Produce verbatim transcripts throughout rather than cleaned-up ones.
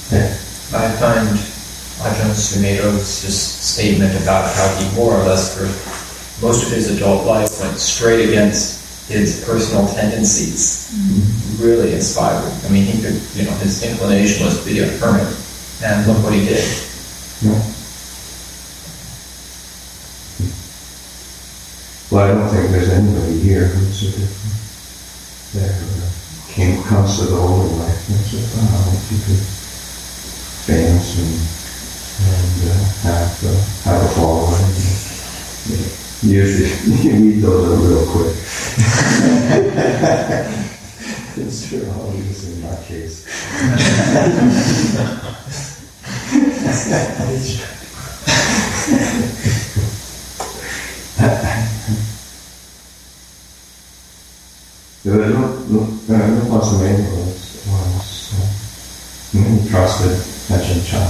Yeah. I find Ajahn Sumedho's just statement about how he more or less for most of his adult life went straight against his personal tendencies. Mm-hmm. Really inspiring. I mean, he could, you know, his inclination was to be a hermit, and look what he did. Yeah. Well, I don't think there's anybody here who's a different. There came comes to the holy life and said, "Oh, if you could famous and and uh, have uh, have a following." You know, usually you meet those are real quick. It's true, always in my case. The Lupa Sumedho was, was uh, he trusted Ajahn Chah.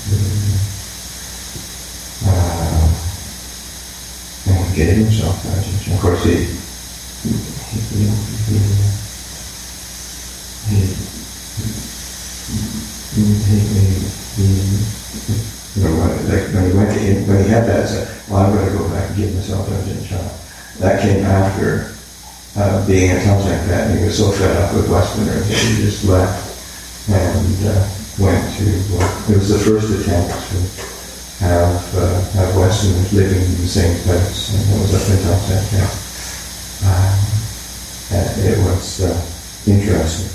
Uh, and he gave himself to Ajahn Chah. Of course, he, he, he, he, he, he, he, he, he you know, like when he went to, when he had that, said, well, I'm going to go back and give myself to Ajahn Chah. That came after Uh, being at something like that, and he was so fed up with Westerners that he just left and uh, went to, uh, it was the first attempt to have uh, have Westerners living in the same place, and it was up in Tanzania. Uh, and it was uh, interesting.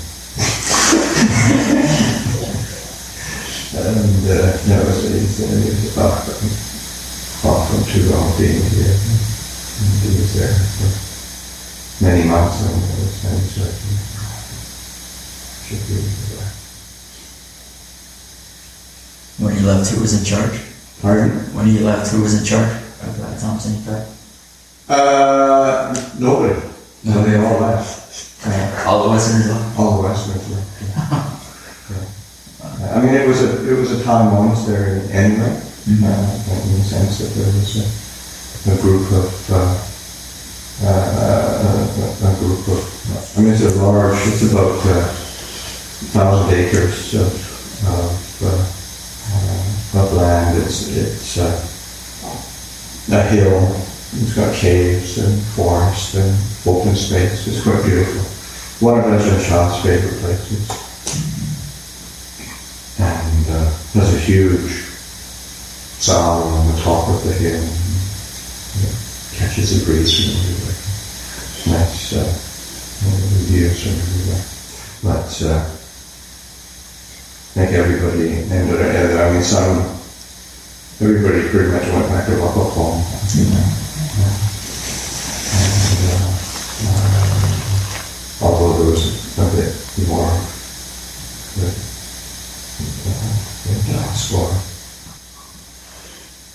and uh, no, it was, it was, it was often, often too long being here, and he was there for many months, and it was many certain should be there. When he left, who was in charge? Pardon? When he left, who was in charge of that Thompson effect? Uh, nobody. No, they all left. Uh, all the Westerners left? All the Westerners left. Yeah. Yeah. I mean, it was a it was a Thai monastery anyway, mm-hmm. uh, in the sense that there was a, a group of uh, Uh, a, a group of, I mean, it's a large, it's about a uh, thousand acres of of, uh, uh, of land. It's it's uh, a hill. It's got caves and forest and open space. It's quite beautiful. One of Ajahn Chah's favorite places. And uh, there's a huge saal on the top of the hill. Catches the breeze from everywhere. Nice uh, views from everywhere. But uh, I think everybody ended up, I mean, some, everybody pretty much went back to Wakapong. Mm-hmm. Yeah. And, uh, uh, although there was a bit more that uh, to explore.